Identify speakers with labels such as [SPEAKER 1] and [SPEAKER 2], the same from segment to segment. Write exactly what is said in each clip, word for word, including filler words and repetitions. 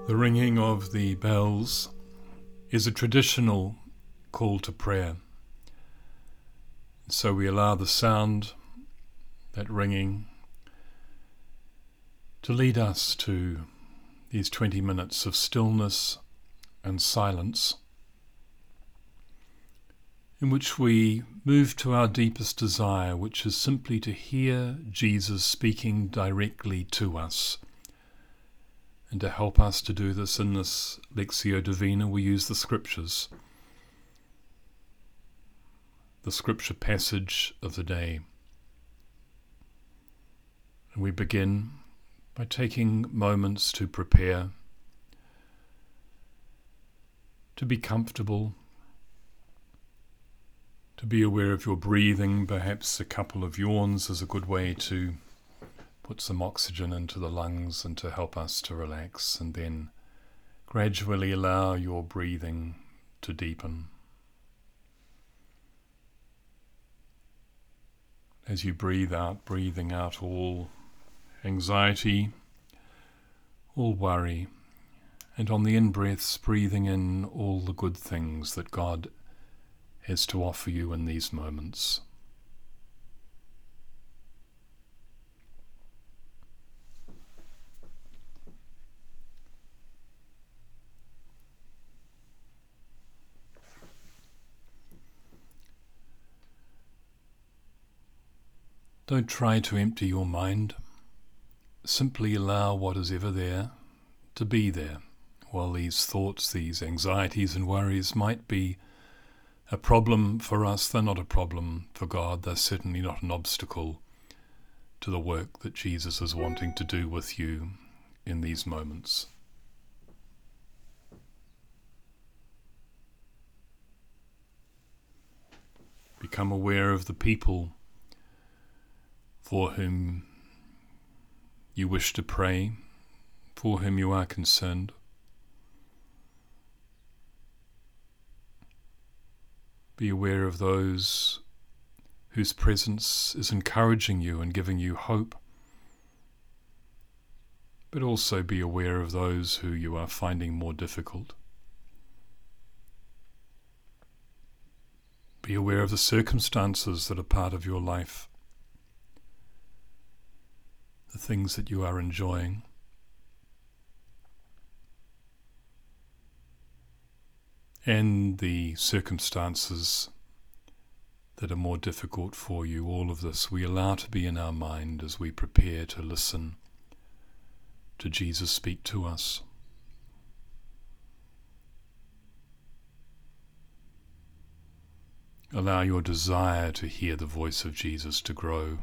[SPEAKER 1] The ringing of the bells is a traditional call to prayer. So we allow the sound, that ringing, to lead us to these twenty minutes of stillness and silence, in which we move to our deepest desire, which is simply to hear Jesus speaking directly to us. And to help us to do this in this Lectio Divina, we use the Scriptures, the Scripture passage of the day. And we begin by taking moments to prepare, to be comfortable, to be aware of your breathing. Perhaps a couple of yawns is a good way to put some oxygen into the lungs and to help us to relax, and then gradually allow your breathing to deepen. As you breathe out, breathing out all anxiety, all worry, and on the in-breaths, breathing in all the good things that God has to offer you in these moments. Don't try to empty your mind. Simply allow what is ever there to be there. While these thoughts, these anxieties and worries might be a problem for us, they're not a problem for God. They're certainly not an obstacle to the work that Jesus is wanting to do with you in these moments. Become aware of the people for whom you wish to pray, for whom you are concerned. Be aware of those whose presence is encouraging you and giving you hope, but also be aware of those who you are finding more difficult. Be aware of the circumstances that are part of your life, the things that you are enjoying. And the circumstances that are more difficult for you. All of this we allow to be in our mind as we prepare to listen to Jesus speak to us. Allow your desire to hear the voice of Jesus to grow.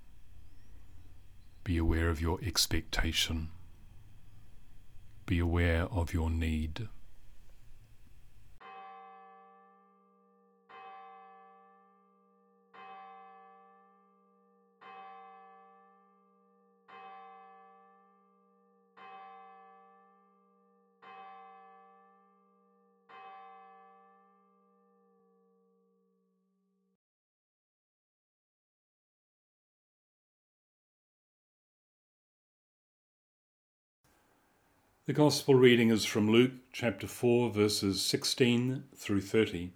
[SPEAKER 1] Be aware of your expectation. Be aware of your need. The Gospel reading is from Luke chapter four, verses sixteen through thirty.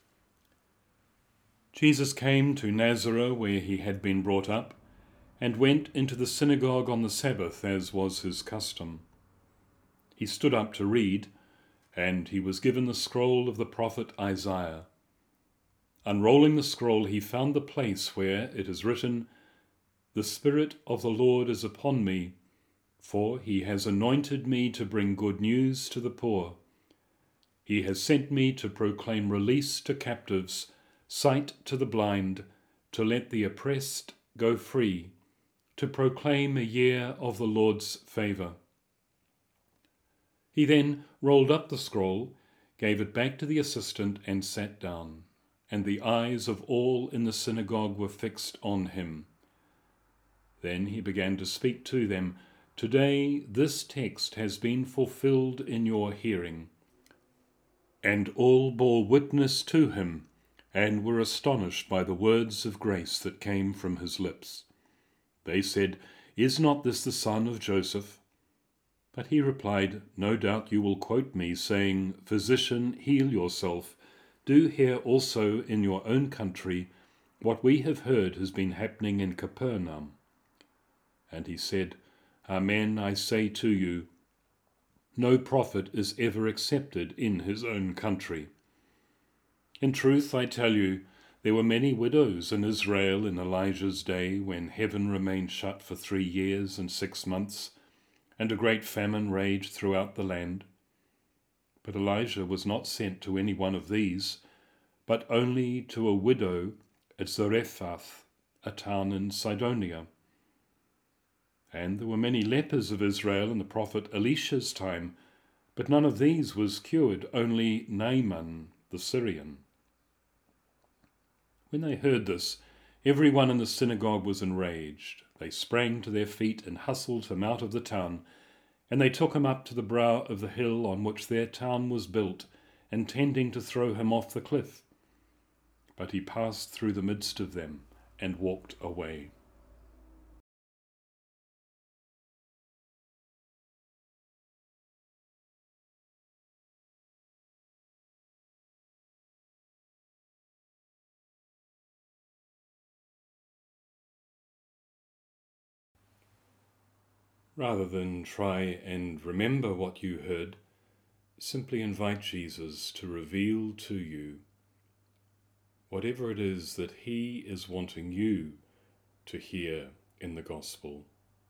[SPEAKER 1] Jesus came to Nazareth, where he had been brought up, and went into the synagogue on the Sabbath, as was his custom. He stood up to read, and he was given the scroll of the prophet Isaiah. Unrolling the scroll, he found the place where it is written, "The Spirit of the Lord is upon me, for he has anointed me to bring good news to the poor. He has sent me to proclaim release to captives, sight to the blind, to let the oppressed go free, to proclaim a year of the Lord's favour." He then rolled up the scroll, gave it back to the assistant, and sat down, and the eyes of all in the synagogue were fixed on him. Then he began to speak to them, "Today this text has been fulfilled in your hearing." And all bore witness to him, and were astonished by the words of grace that came from his lips. They said, "Is not this the son of Joseph?" But he replied, "No doubt you will quote me, saying, 'Physician, heal yourself. Do here also in your own country what we have heard has been happening in Capernaum.' And he said, 'Amen, I say to you, no prophet is ever accepted in his own country. In truth, I tell you, there were many widows in Israel in Elijah's day, when heaven remained shut for three years and six months, and a great famine raged throughout the land. But Elijah was not sent to any one of these, but only to a widow at Zarephath, a town in Sidonia. And there were many lepers of Israel in the prophet Elisha's time, but none of these was cured, only Naaman the Syrian." When they heard this, every one in the synagogue was enraged. They sprang to their feet and hustled him out of the town, and they took him up to the brow of the hill on which their town was built, intending to throw him off the cliff. But he passed through the midst of them and walked away. Rather than try and remember what you heard, simply invite Jesus to reveal to you whatever it is that he is wanting you to hear in the gospel.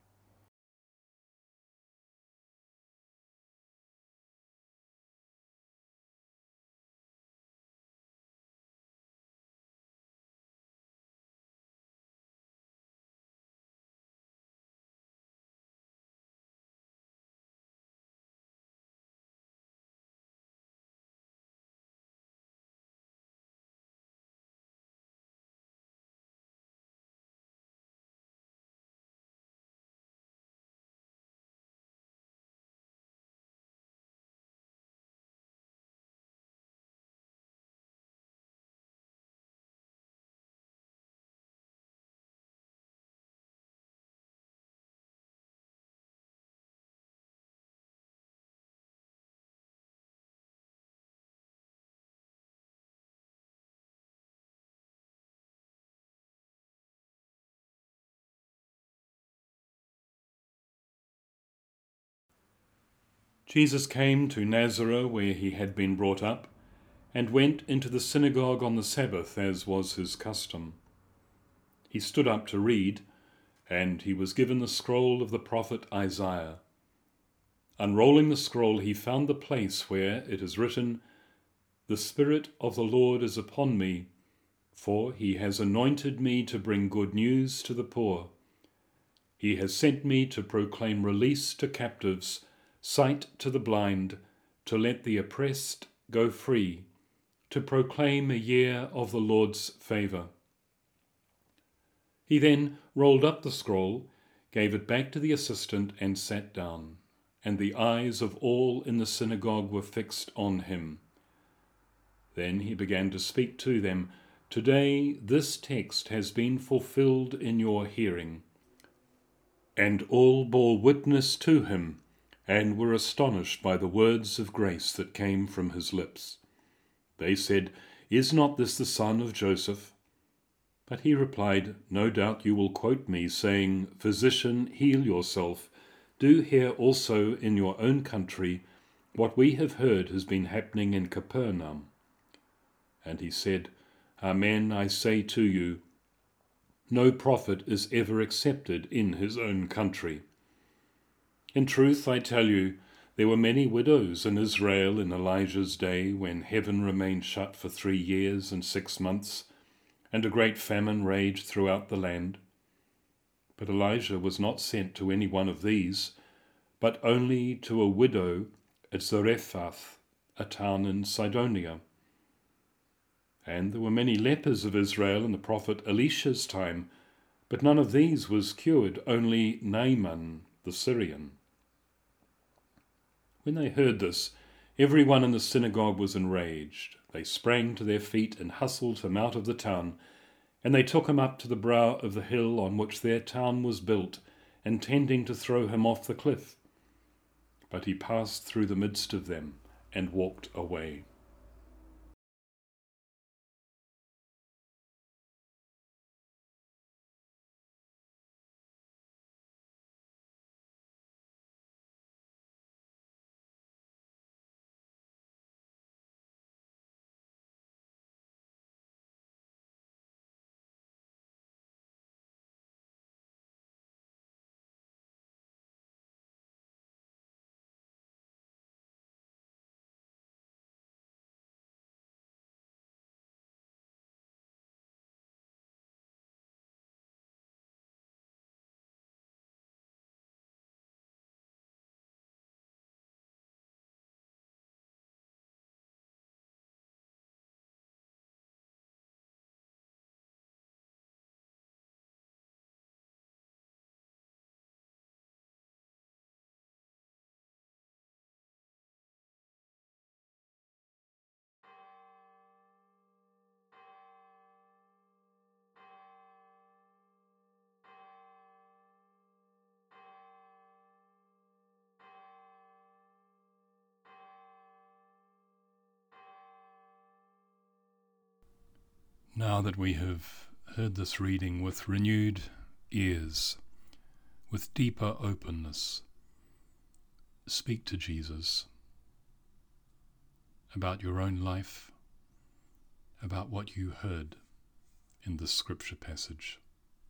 [SPEAKER 1] Jesus came to Nazareth, where he had been brought up, and went into the synagogue on the Sabbath, as was his custom. He stood up to read, and he was given the scroll of the prophet Isaiah. Unrolling the scroll, he found the place where it is written, "The Spirit of the Lord is upon me, for he has anointed me to bring good news to the poor. He has sent me to proclaim release to captives, sight to the blind, to let the oppressed go free, to proclaim a year of the Lord's favour." He then rolled up the scroll, gave it back to the assistant, and sat down, and the eyes of all in the synagogue were fixed on him. Then he began to speak to them, "Today this text has been fulfilled in your hearing." And all bore witness to him, and were astonished by the words of grace that came from his lips. They said, "Is not this the son of Joseph?" But he replied, "No doubt you will quote me, saying, 'Physician, heal yourself. Do here also in your own country what we have heard has been happening in Capernaum.' And he said, 'Amen, I say to you, no prophet is ever accepted in his own country. In truth, I tell you, there were many widows in Israel in Elijah's day, when heaven remained shut for three years and six months, and a great famine raged throughout the land. But Elijah was not sent to any one of these, but only to a widow at Zarephath, a town in Sidonia. And there were many lepers of Israel in the prophet Elisha's time, but none of these was cured, only Naaman the Syrian." When they heard this, every one in the synagogue was enraged. They sprang to their feet and hustled him out of the town, and they took him up to the brow of the hill on which their town was built, intending to throw him off the cliff. But he passed through the midst of them and walked away. Now that we have heard this reading with renewed ears, with deeper openness, speak to Jesus about your own life, about what you heard in this scripture passage.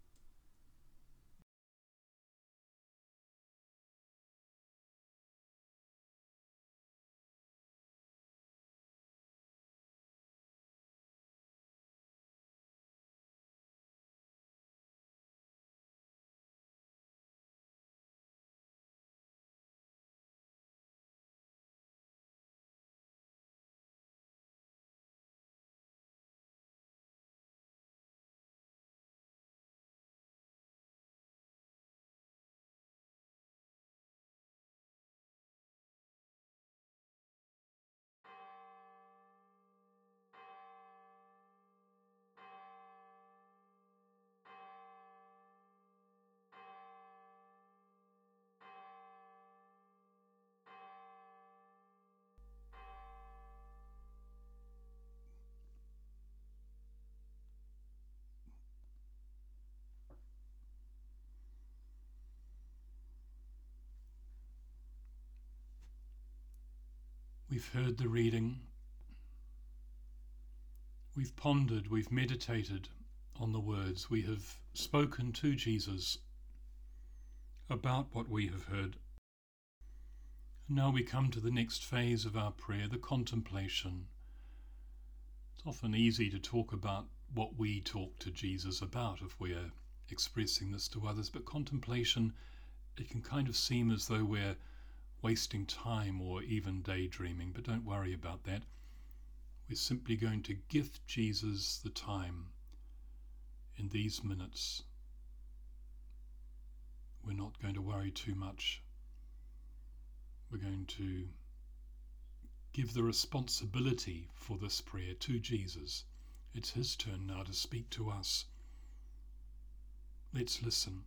[SPEAKER 1] We've heard the reading, we've pondered, we've meditated on the words, we have spoken to Jesus about what we have heard. Now we come to the next phase of our prayer, the contemplation. It's often easy to talk about what we talk to Jesus about if we're expressing this to others, but contemplation, it can kind of seem as though we're wasting time or even daydreaming, but don't worry about that. We're simply going to gift Jesus the time in these minutes. We're not going to worry too much. We're going to give the responsibility for this prayer to Jesus. It's his turn now to speak to us. Let's listen.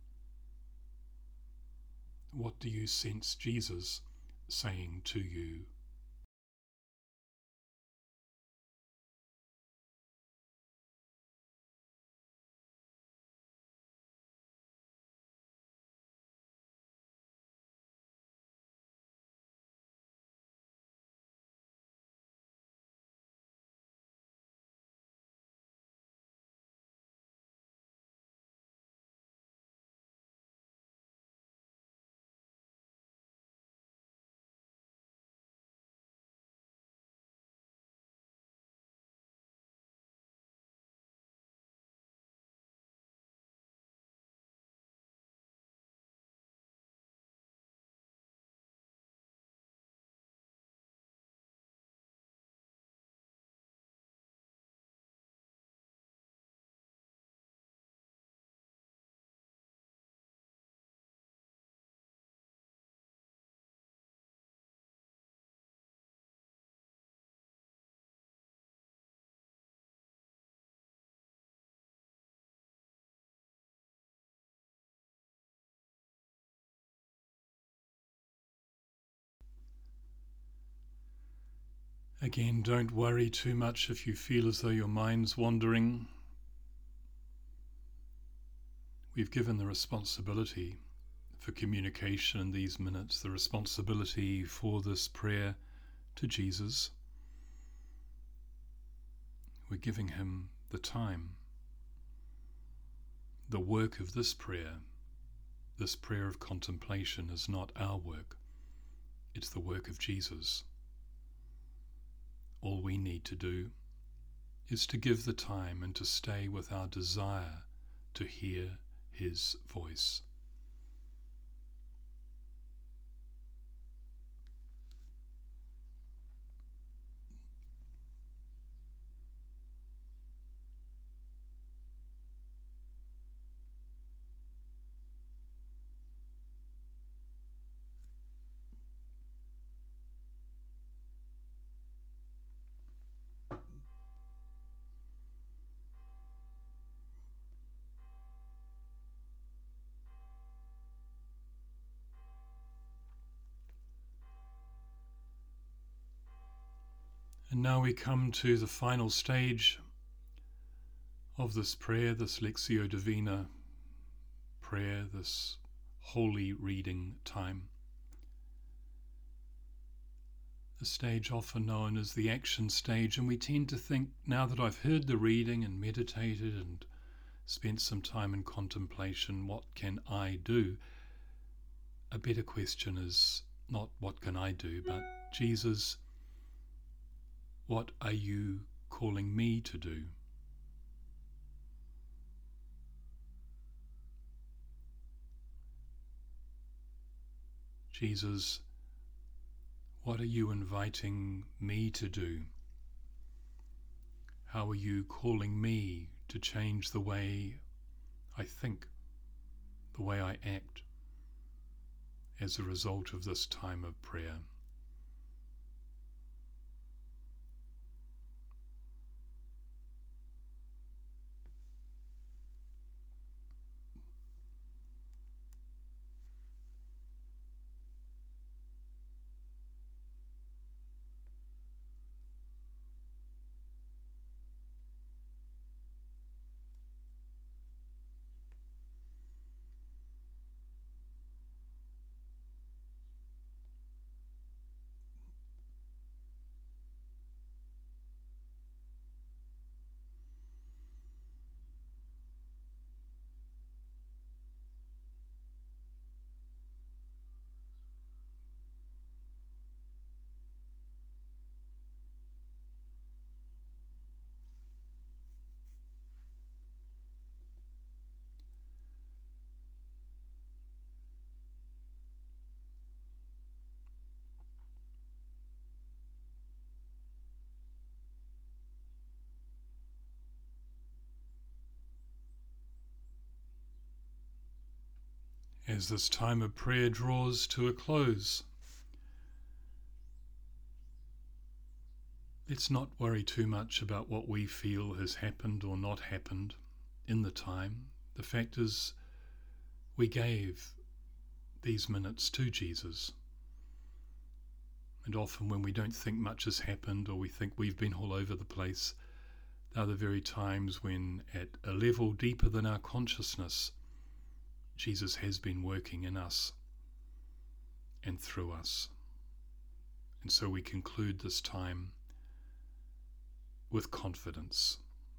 [SPEAKER 1] What do you sense Jesus saying to you? Again, don't worry too much if you feel as though your mind's wandering. We've given the responsibility for communication in these minutes, the responsibility for this prayer to Jesus. We're giving him the time. The work of this prayer, this prayer of contemplation, is not our work. It's the work of Jesus. All we need to do is to give the time and to stay with our desire to hear his voice. And now we come to the final stage of this prayer, this Lectio Divina prayer, this holy reading time. The stage often known as the action stage, and we tend to think, now that I've heard the reading and meditated and spent some time in contemplation, what can I do? A better question is not what can I do, but Jesus, what are you calling me to do? Jesus, what are you inviting me to do? How are you calling me to change the way I think, the way I act, as a result of this time of prayer? As this time of prayer draws to a close, let's not worry too much about what we feel has happened or not happened in the time. The fact is, we gave these minutes to Jesus. And often when we don't think much has happened or we think we've been all over the place, they're the very times when, at a level deeper than our consciousness, Jesus has been working in us and through us. And so we conclude this time with confidence.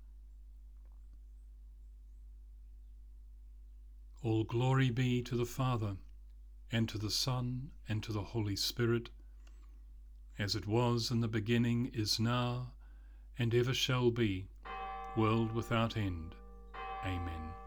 [SPEAKER 1] All glory be to the Father, and to the Son, and to the Holy Spirit, as it was in the beginning, is now, and ever shall be, world without end. Amen.